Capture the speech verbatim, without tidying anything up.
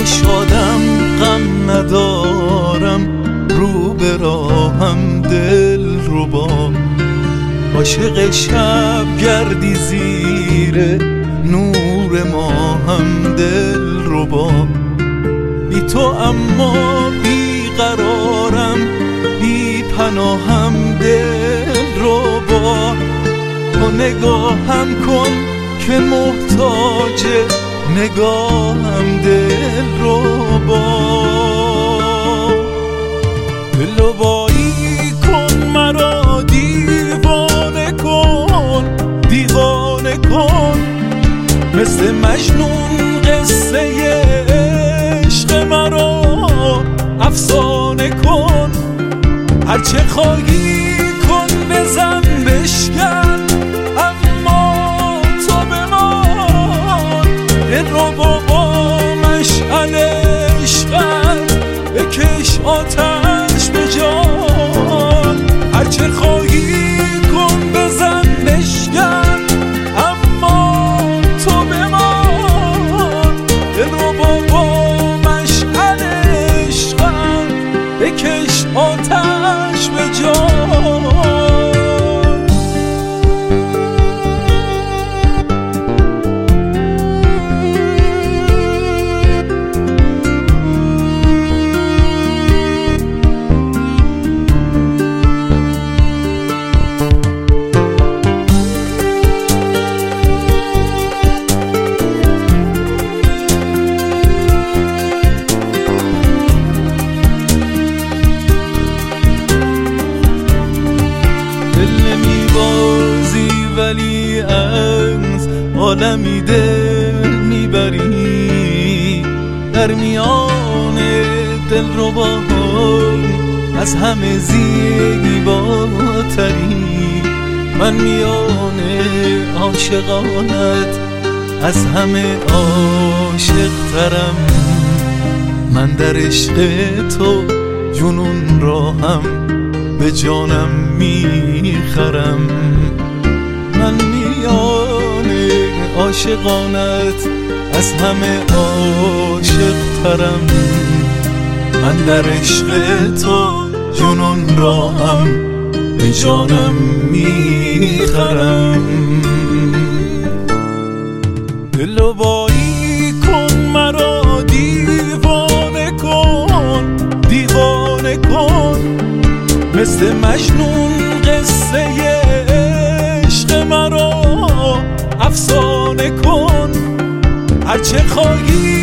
شادم غم ندارم، رو به راهم دل ربا. عاشق شب گردی زیر نور ماهم دل ربا. بی تو اما بی قرارم، بی پناهم دل ربا. تو نگاهم کن که محتاج نگاهم دل ربا. دلربایی کن مرا، دیوانه کن دیوانه کن. مثل مجنون قصه عشق مرا افسانه کن. هرچه خواهی کن بزن بشکن، اما تو بمان. دلربا با مشعل عشقت بکش آتش به جان. هرچه خواهی کن بزن بشکن، اما تو بمان. دلربا با مشعل عشقت بکش آتش به جان. ولی از عالمی دل میبری، در میان دلرباها از همه زیباتری. من میان عاشقانت از همه عاشقترم. من در عشق تو جنون راهم به جانم میخرم. من میان عاشقانت از همه عاشقترم. من در عشق تو جنون راهم به جانم میخرم. دلربایی کن مرا، دیوانه کن دیوانه کن. مثل مجنون قصه مرا افسانه کن. هرچه خواهی